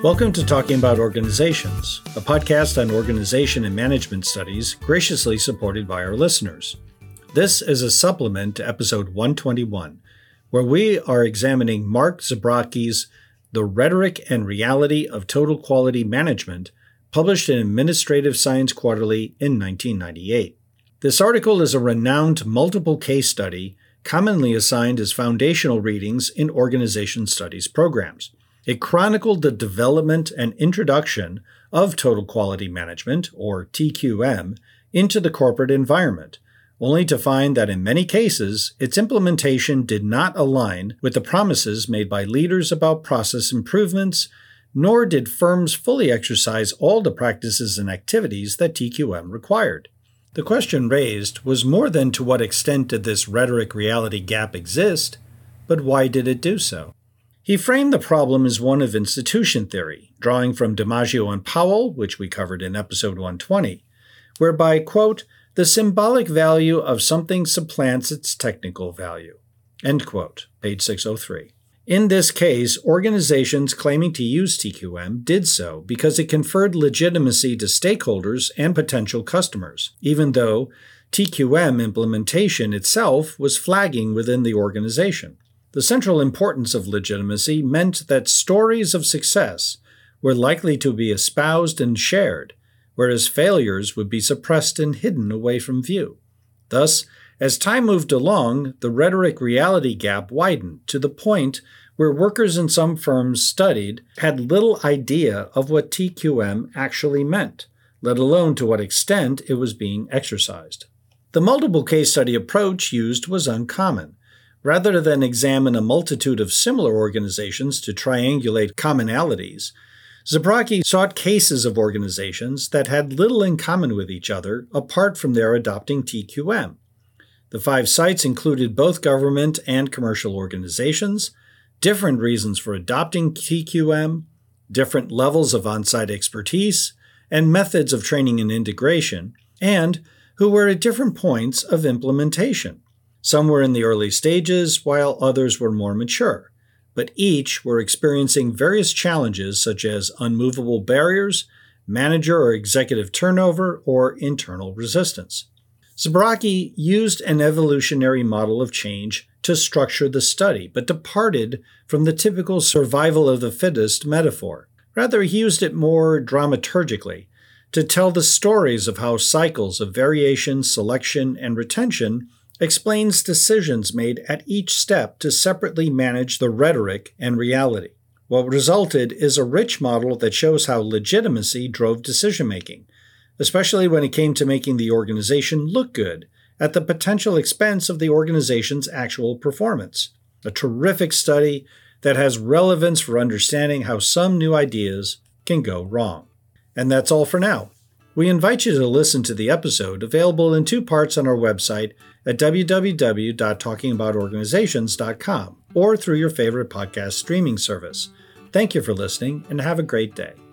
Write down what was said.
Welcome to Talking About Organizations, a podcast on organization and management studies graciously supported by our listeners. This is a supplement to episode 121, where we are examining Mark Zabrocki's The Rhetoric and Reality of Total Quality Management, published in Administrative Science Quarterly in 1998. This article is a renowned multiple case study commonly assigned as foundational readings in organization studies programs. It chronicled the development and introduction of total quality management, or TQM, into the corporate environment, only to find that in many cases, its implementation did not align with the promises made by leaders about process improvements, nor did firms fully exercise all the practices and activities that TQM required. The question raised was more than to what extent did this rhetoric-reality gap exist, but why did it do so? He framed the problem as one of institution theory, drawing from DiMaggio and Powell, which we covered in episode 120, whereby, quote, the symbolic value of something supplants its technical value, end quote, page 603. In this case, organizations claiming to use TQM did so because it conferred legitimacy to stakeholders and potential customers, even though TQM implementation itself was flagging within the organization. The central importance of legitimacy meant that stories of success were likely to be espoused and shared, whereas failures would be suppressed and hidden away from view. Thus, as time moved along, the rhetoric-reality gap widened to the point where workers in some firms studied had little idea of what TQM actually meant, let alone to what extent it was being exercised. The multiple case study approach used was uncommon. Rather than examine a multitude of similar organizations to triangulate commonalities, Zabrocki sought cases of organizations that had little in common with each other apart from their adopting TQM. The 5 sites included both government and commercial organizations, different reasons for adopting TQM, different levels of on-site expertise, and methods of training and integration, and who were at different points of implementation. Some were in the early stages, while others were more mature, but each were experiencing various challenges such as unmovable barriers, manager or executive turnover, or internal resistance. Zabrocki used an evolutionary model of change to structure the study, but departed from the typical survival of the fittest metaphor. Rather, he used it more dramaturgically to tell the stories of how cycles of variation, selection, and retention explains decisions made at each step to separately manage the rhetoric and reality. What resulted is a rich model that shows how legitimacy drove decision-making, especially when it came to making the organization look good at the potential expense of the organization's actual performance. A terrific study that has relevance for understanding how some new ideas can go wrong. And that's all for now. We invite you to listen to the episode, available in 2 parts on our website at www.talkingaboutorganizations.com or through your favorite podcast streaming service. Thank you for listening and have a great day.